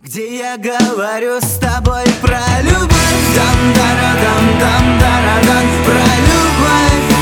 Где я говорю с тобой про любовь. Дам-дара-дам, дам-дара-дам, про любовь.